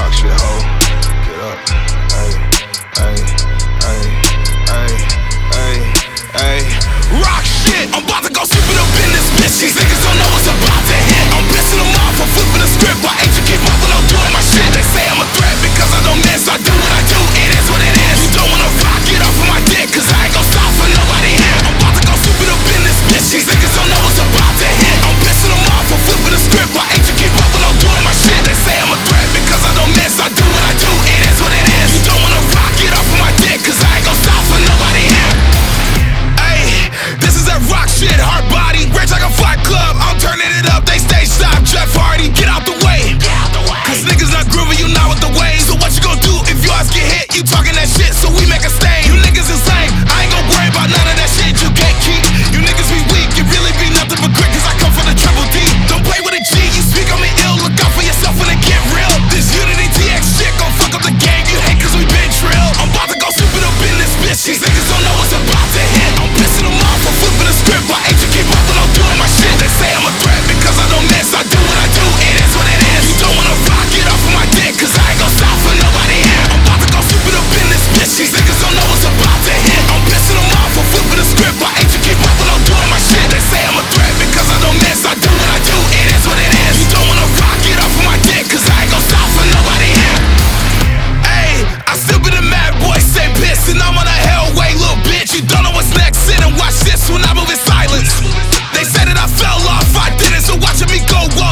rock shit, ho. Get up. Ay, ay, ay, ay, ay, ay. Rock shit, I'm about to go stupid up in this bitch. These niggas don't know what's about to hit. I'm pissing them off, I'm flipping the script. Why ain't you keep popping on doing my shit? They say I'm a threat because I don't miss. I do what I do, it is what it is. You don't wanna rock, get off of my dick, cause I ain't gon' stop for nobody here. I'm about to go stupid up in this bitch. These niggas don't know what's about to hit. I'm pissing them off, I'm flipping the script. Why ain't you keep popping on doing my shit? They say I'm a threat because I don't miss. I do what I do, it is what it is. You don't wanna rock, get off of my dick, cause I ain't gon' stop for nobody here. This is that rock shit, hard body, rage like a fight club. I'm turning it up, they stage stop, Jeff Hardy, get out the way. Cause niggas not groovy, you not with the waves. So what you gon' do if yours get hit? You talking that shit, so we make a stain. You niggas insane, I ain't gon' worry about none of that shit you can't keep. You niggas be weak, you really be nothing but grit, cause I come from the triple D. Don't play with a G, you speak on me ill, look out for yourself when it get real. This Unity TX shit gon' fuck up the game, you hate cause we been drilled. I'm about to go stupid up in this bitch, these niggas don't know what's about to hit. I'm pissing them off, I'm flipping the script. Why ain't you keep popping on doing my shit? They say I'm a threat because I don't miss. I do what I do, it is what it is. You don't wanna rock, get off of my dick, cause I ain't gon' stop for nobody here. I'm about to go stupid up in this bitch. These niggas don't know what's about to hit. I'm pissing them off, I'm flipping the script. Why ain't you keep popping on doing my shit? They say I'm a threat because I don't miss. I do what I do, it is what it is. You don't wanna rock, get off of my dick, cause I ain't gon' stop for nobody here. Ayy, I still be the mad boy, same piss, and I'm on a hellway, little bitch. You don't know what's next, sit and watch this when I move in silence. They said that I fell off, I didn't, so watching me go up.